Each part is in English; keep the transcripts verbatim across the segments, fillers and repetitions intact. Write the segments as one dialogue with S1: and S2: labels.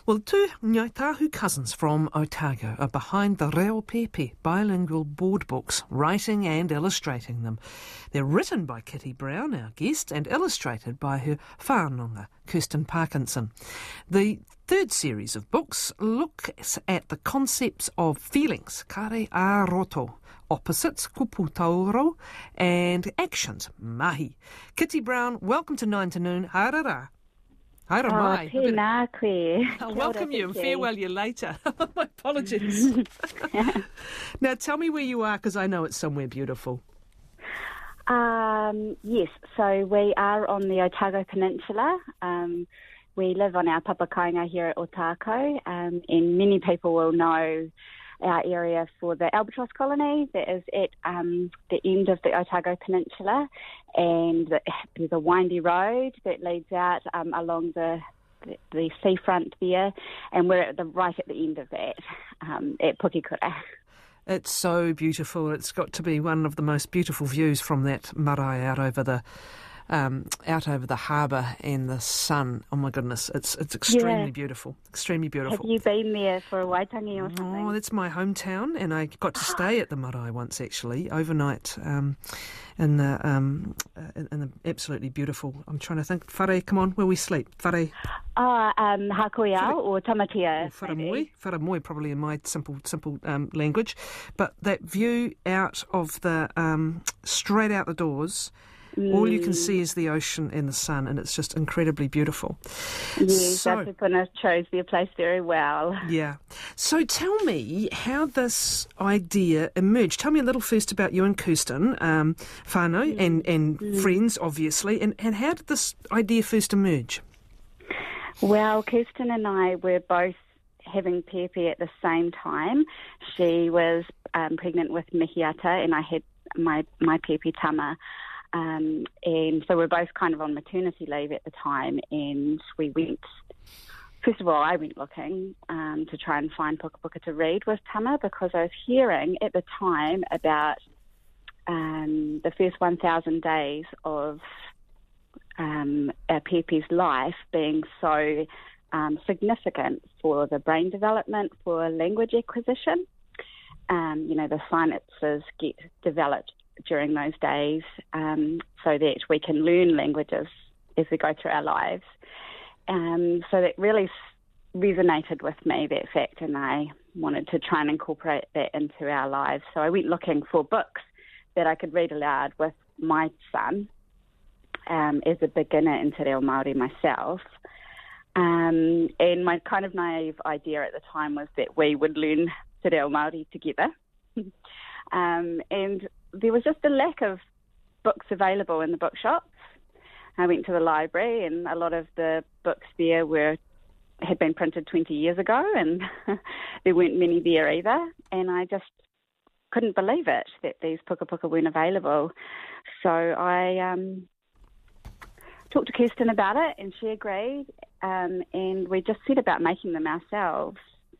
S1: Well, two Ngāi Tahu cousins from Otago are behind the Reo Pepe bilingual board books, writing and illustrating them. They're written by Kitty Brown, our guest, and illustrated by her whānanga, Kirsten Parkinson. The third series of books looks at the concepts of feelings, kare a roto, opposites, kupu tauro, and actions, mahi. Kitty Brown, welcome to Nine to Noon. Harara. Haere mai.
S2: Oh, tēnā koe.
S1: I'll welcome you and farewell you later. My apologies. Now, tell me where you are, because I know it's somewhere beautiful.
S2: Um, yes, so we are on the Otago Peninsula. Um, we live on our papakainga here at Otako, um, and many people will know our area for the albatross colony that is at um, the end of the Otago Peninsula, and there's a windy road that leads out um, along the, the the seafront there, and we're at the right at the end of that um, at Pukekura.
S1: It's so beautiful. It's got to be one of the most beautiful views from that marae out over the um, out over the harbour and the sun. Oh my goodness, it's it's extremely
S2: yeah.
S1: beautiful, extremely beautiful.
S2: Have you been there for a waitangi or something?
S1: Oh, that's my hometown, and I got to stay at the marae once actually overnight. Um, in the um, in, in the absolutely beautiful. I'm trying to think. Whare, come on, where we sleep. Whare.
S2: Oh, um, Hakoiao or Tamatea.
S1: Or Wharamoi. Wharamoi, probably in my simple simple um, language. But that view out of the um, straight out the doors. Mm. All you can see is the ocean and the sun, and it's just incredibly beautiful.
S2: Yes,
S1: so,
S2: Rapapuna chose their place very well.
S1: Yeah. So tell me how this idea emerged. Tell me a little first about you and Kirsten, um, whānau, mm. and, and mm. friends, obviously, and, and how did this idea first emerge?
S2: Well, Kirsten and I were both having Pepe at the same time. She was um, pregnant with Mihiata, and I had my, my Pepe Tama. Um, and so we're both kind of on maternity leave at the time, and we went, first of all, I went looking um, to try and find puka puka to read with Tama, because I was hearing at the time about um, the first one thousand days of um, our Pepe's life being so um, significant for the brain development, for language acquisition. Um, you know, the synapses get developed during those days, um, so that we can learn languages as we go through our lives. Um, so that really resonated with me, that fact, and I wanted to try and incorporate that into our lives. So I went looking for books that I could read aloud with my son um, as a beginner into Reo Māori myself. Um, and my kind of naive idea at the time was that we would learn Te Reo Māori together. um, and there was just a lack of books available in the bookshops. I went to the library, and a lot of the books there were had been printed twenty years ago, and there weren't many there either. And I just couldn't believe it, that these puka puka weren't available. So I um, talked to Kirsten about it, and she agreed, um, and we just set about making them ourselves.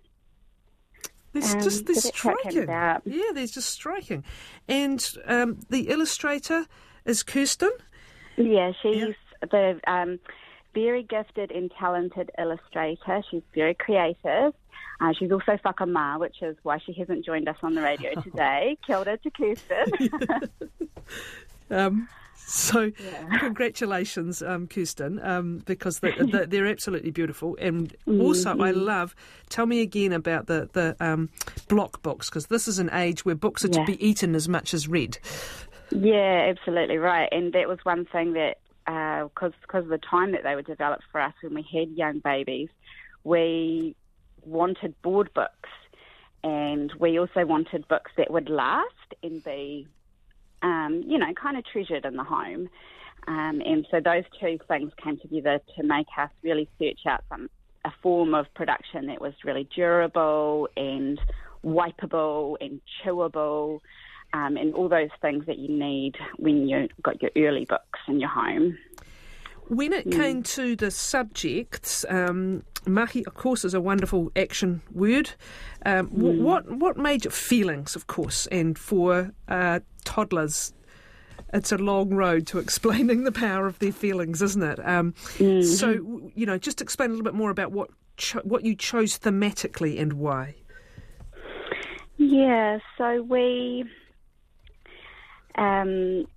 S1: There's
S2: um,
S1: just this
S2: so
S1: striking. Yeah, there's just striking. And um, the illustrator is Kirsten?
S2: Yeah, she's yeah. the um, very gifted and talented illustrator. She's very creative. Uh, she's also whakamā, which is why she hasn't joined us on the radio today. Kia ora to Kirsten.
S1: um So, yeah. Congratulations, um, Kirsten, um, because they, they, they're absolutely beautiful. And also, mm-hmm. I love, tell me again about the, the um, block books, because this is an age where books are yeah. to be eaten as much as read.
S2: Yeah, absolutely right. And that was one thing that, because uh, because of the time that they were developed for us when we had young babies, we wanted board books. And we also wanted books that would last and be Um, you know, kind of treasured in the home. Um, and so those two things came together to make us really search out some a form of production that was really durable and wipeable and chewable, um, and all those things that you need when you've got your early books in your home.
S1: When it mm. came to the subjects, um, mahi, of course, is a wonderful action word. Um, mm. What what made your feelings, of course, and for uh, toddlers, it's a long road to explaining the power of their feelings, isn't it? Um, mm-hmm. So, you know, just explain a little bit more about what cho- what you chose thematically and why.
S2: Yeah, so we um,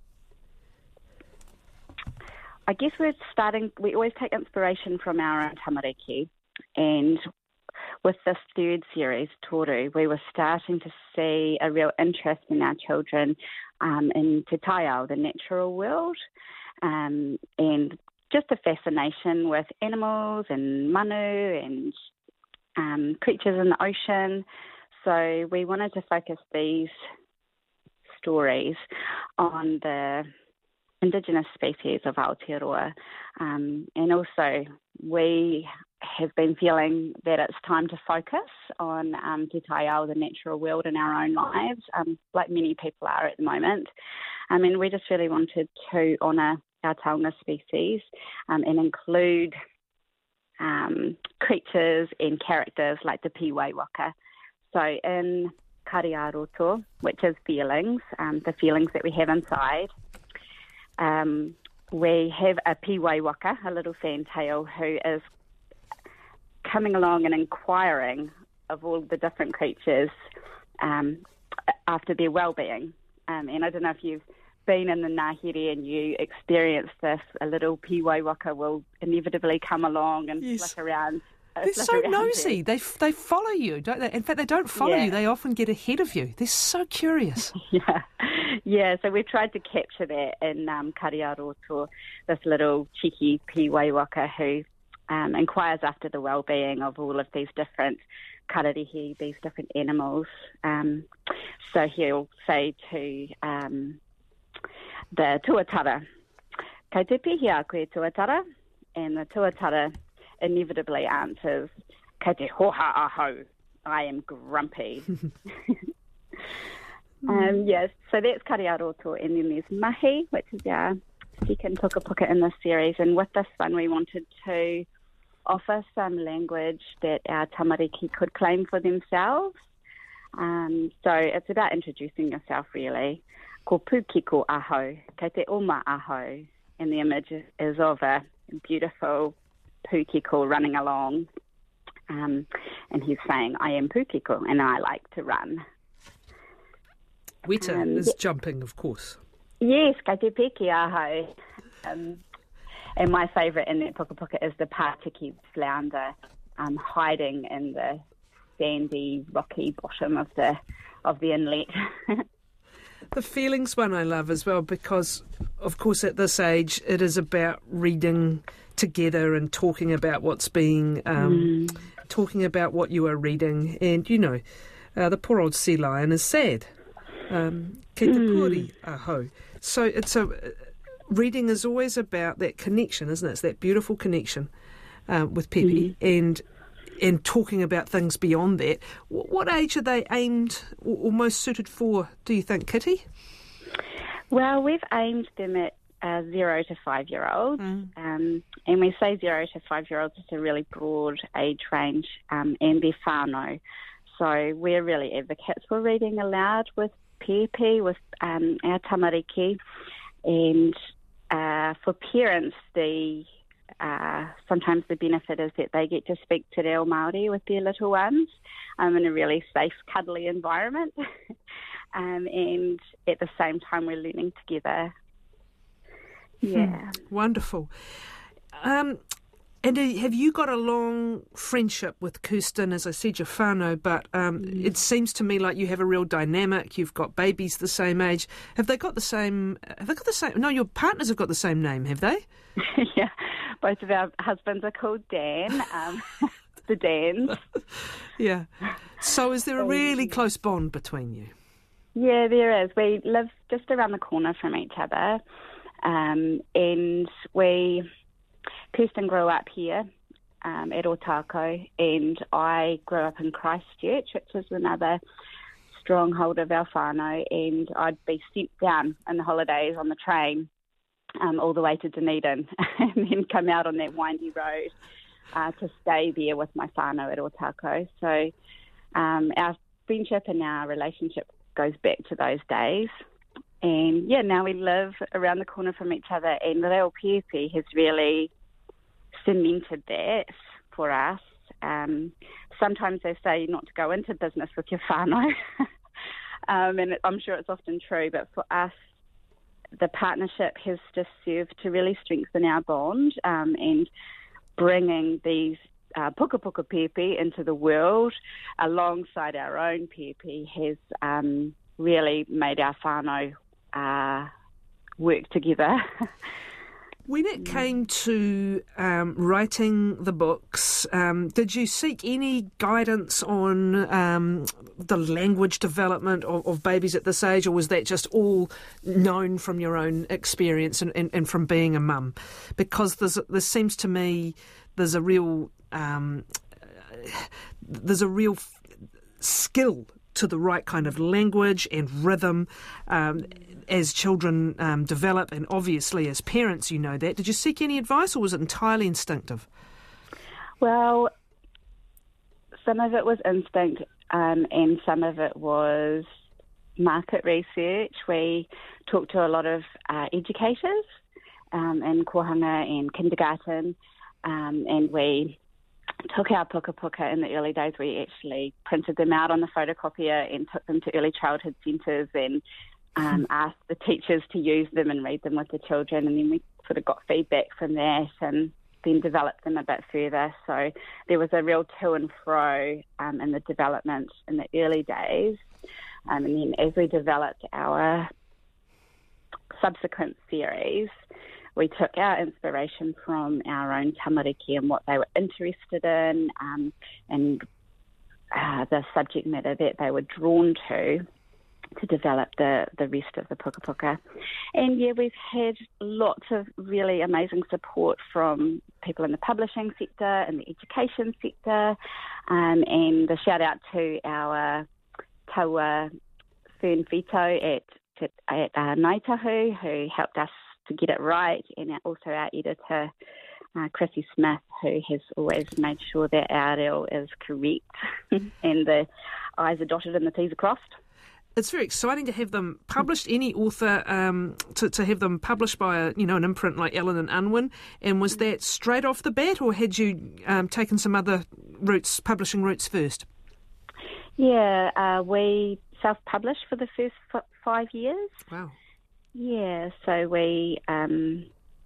S2: I guess we're starting, we always take inspiration from our own tamariki, and with this third series, Toru, we were starting to see a real interest in our children um, in Te Taiao, the natural world, um, and just a fascination with animals and manu and um, creatures in the ocean. So we wanted to focus these stories on the Indigenous species of Aotearoa. Um, and also we have been feeling that it's time to focus on um, Te Taiao, the natural world in our own lives, um, like many people are at the moment. I mean, we just really wanted to honour our taonga species um, and include um, creatures and characters like the Pīwaiwaka. So in Kariaroto, which is feelings, um, the feelings that we have inside, Um, we have a Pīwaiwaka, a little fantail, who is coming along and inquiring of all the different creatures um, after their well-being. Um, and I don't know if you've been in the Ngāhere and you experience this, a little Pīwaiwaka will inevitably come along and
S1: Yes.
S2: flick around. uh,
S1: They're
S2: flick
S1: so
S2: around
S1: nosy.
S2: there.
S1: They they follow you, don't they? In fact, they don't follow
S2: Yeah.
S1: you. They often get ahead of you. They're so curious.
S2: Yeah, yeah. So we tried to capture that in um, Kariaroto, this little cheeky Pīwaiwaka who um, inquires after the well-being of all of these different kararehe, these different animals. Um, so he'll say to um, the tuatara, "Kei te pihi a koe tuatara," and the tuatara inevitably answers, "Kei te hoha ahau, I am grumpy." um, yes, so that's Kariaroto, and then there's Mahi, which is our second pukapuka in this series, and with this one we wanted to offer some language that our tamariki could claim for themselves. Um, so it's about introducing yourself, really. Ko pūkiko ahau, kei te oma ahau, and the image is of a beautiful pūkiko running along, um, and he's saying, "I am pūkiko and I like to run."
S1: Weta
S2: Um,
S1: is
S2: yeah.
S1: jumping, of course.
S2: Yes, kei te piki ahau. Um, and my favourite in that pukapuka is the Pātiki flounder um, hiding in the sandy, rocky bottom of the of the inlet.
S1: The feelings one I love as well because, of course, at this age it is about reading together and talking about what's being, um, mm. talking about what you are reading. And, you know, uh, the poor old sea lion is sad. Um, Ke te puri aho. So it's a... Reading is always about that connection, isn't it? It's that beautiful connection uh, with Pepe, mm-hmm. and and talking about things beyond that. W- what age are they aimed or, or most suited for, do you think, Kitty?
S2: Well, we've aimed them at uh, zero to five-year-olds,
S1: mm.
S2: um, and we say zero to five-year-olds is a really broad age range, um, and they're whānau. So we're really advocates for reading aloud with Pepe, with um, our tamariki, and Uh, for parents, the uh, sometimes the benefit is that they get to speak te reo Māori with their little ones um, in a really safe, cuddly environment. um, and at the same time, we're learning together. Yeah.
S1: Hmm. Wonderful. Um, and have you got a long friendship with Kirsten? As I said, you're whānau, but um, mm. it seems to me like you have a real dynamic. You've got babies the same age. Have they got the same... Have they got the same... No, your partners have got the same name, have they?
S2: Yeah, both of our husbands are called Dan, um, the Dans.
S1: Yeah. So is there a really close bond between you?
S2: Yeah, there is. We live just around the corner from each other, um, and we... Kirsten grew up here um, at Otako, and I grew up in Christchurch, which is another stronghold of our whānau, and I'd be sent down in the holidays on the train um, all the way to Dunedin and then come out on that windy road uh, to stay there with my whānau at Otako. So um, our friendship and our relationship goes back to those days. And, yeah, now we live around the corner from each other, and Reo Pepe has really cemented that for us. Um, sometimes they say not to go into business with your whānau, um, and I'm sure it's often true, but for us, the partnership has just served to really strengthen our bond, um, and bringing these uh, puka puka pepe into the world alongside our own pepe has um, really made our whānau uh, work together.
S1: When it came to um, writing the books, um, did you seek any guidance on um, the language development of, of babies at this age, or was that just all known from your own experience and, and, and from being a mum? Because there's, there seems to me there's a real um, there's a real f- skill to the right kind of language and rhythm um, as children um, develop, and obviously as parents you know that. Did you seek any advice, or was it entirely instinctive?
S2: Well, some of it was instinct, um, and some of it was market research. We talked to a lot of uh, educators um, in kohanga and kindergarten, um, and we took our puka puka in the early days. We actually printed them out on the photocopier and took them to early childhood centres and um, asked the teachers to use them and read them with the children, and then we sort of got feedback from that and then developed them a bit further. So there was a real to and fro um, in the development in the early days. Um, and then as we developed our subsequent series, we took our inspiration from our own tamariki and what they were interested in, um, and uh, the subject matter that they were drawn to, to develop the, the rest of the puka puka. And yeah, we've had lots of really amazing support from people in the publishing sector and the education sector, um, and a shout out to our taua Fern Fito at, at, at uh, Ngaitahu, who helped us to get it right, and also our editor, uh, Chrissy Smith, who has always made sure that our reo is correct and the I's are dotted and the T's are crossed.
S1: It's very exciting to have them published. Any author um, to, to have them published by a, you know, an imprint like Allen and Unwin. And was that straight off the bat, or had you um, taken some other routes, publishing routes first?
S2: Yeah, uh, we self-published for the first f- five years.
S1: Wow.
S2: Yeah, so we, um,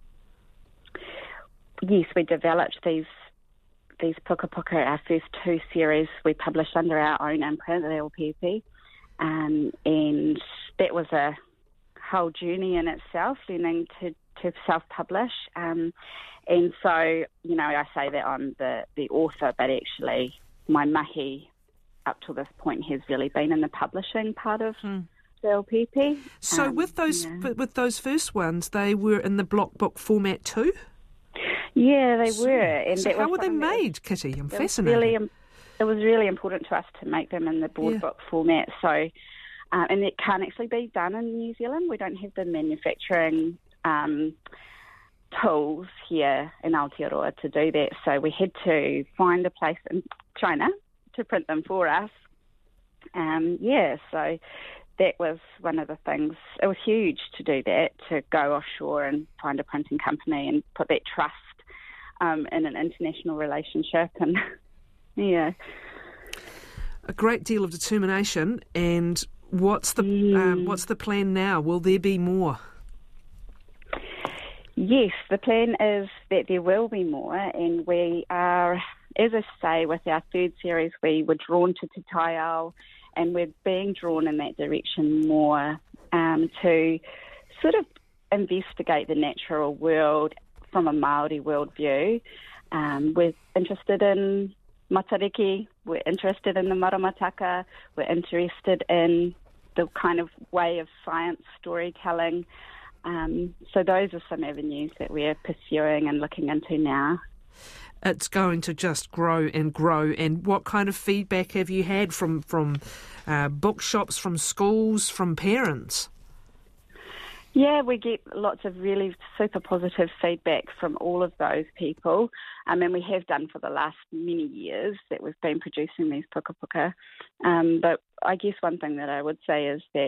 S2: yes, we developed these these puka puka. Our first two series we published under our own imprint, the L P P, um, and that was a whole journey in itself, learning to, to self-publish. Um, and so, you know, I say that I'm the, the author, but actually my mahi up to this point has really been in the publishing part of hmm. L P P.
S1: So
S2: um,
S1: with those
S2: yeah.
S1: with those first ones, they were in the block book format too?
S2: Yeah, they
S1: so,
S2: were. And
S1: so
S2: that
S1: how
S2: was
S1: were they made,
S2: was,
S1: Kitty? I'm
S2: it
S1: fascinated.
S2: Was really, it was really important to us to make them in the board
S1: yeah.
S2: book format. So, uh, and it can't actually be done in New Zealand. We don't have the manufacturing um, tools here in Aotearoa to do that. So we had to find a place in China to print them for us. Um, yeah, so that was one of the things. It was huge to do that, to go offshore and find a printing company and put that trust um, in an international relationship. And yeah,
S1: a great deal of determination. And what's the
S2: mm.
S1: um, what's the plan now? Will there be more?
S2: Yes, the plan is that there will be more, and we are, as I say, with our third series, we were drawn to Te Tai Ao, and we're being drawn in that direction more um, to sort of investigate the natural world from a Māori worldview. Um, we're interested in matariki, we're interested in the maramataka, we're interested in the kind of way of science storytelling. Um, so those are some avenues that we're pursuing and looking into now.
S1: It's going to just grow and grow. And what kind of feedback have you had from from uh, bookshops, from schools, from parents?
S2: Yeah, we get lots of really super positive feedback from all of those people. Um, and we have done for the last many years that we've been producing these puka puka. Um, but I guess one thing that I would say is that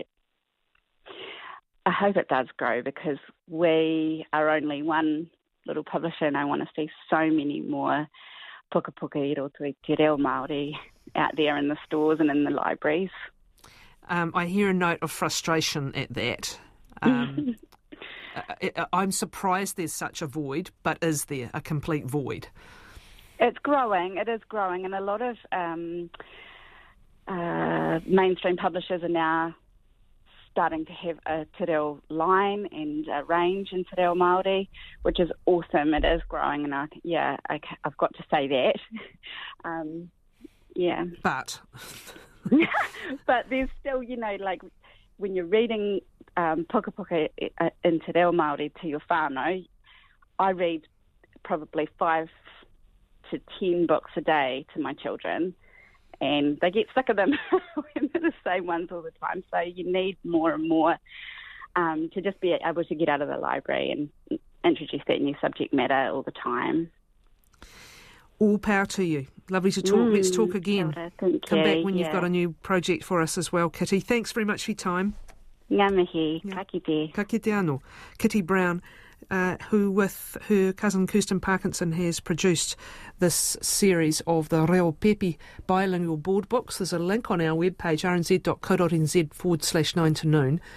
S2: I hope it does grow, because we are only one little publisher, and I want to see so many more puka puka i roto i te reo Māori out there in the stores and in the libraries.
S1: Um, I hear a note of frustration at that. Um, I, I'm surprised there's such a void, but is there a complete void?
S2: It's growing, it is growing, and a lot of um, uh, mainstream publishers are now starting to have a te reo line and a range in te reo Māori, which is awesome. It is growing, and I, yeah, I, I've got to say that. um, yeah.
S1: But...
S2: but there's still, you know, like when you're reading um, puka puka in te reo Māori to your whānau, I read probably five to ten books a day to my children, and they get sick of them when they're the same ones all the time. So you need more and more um, to just be able to get out of the library and introduce that new subject matter all the time.
S1: All power to you. Lovely to talk. Mm, Let's talk again.
S2: Thank
S1: Come
S2: you.
S1: back when
S2: yeah.
S1: you've got a new project for us as well, Kitty. Thanks very much for your time.
S2: Ngā mihi. Yeah. Ka kite.
S1: Ka kite anō. Kitty Brown, uh, who with her cousin Kirsten Parkinson has produced this series of the Reo Pepe bilingual board books. There's a link on our webpage, r n z dot co dot n z forward slash nine to noon.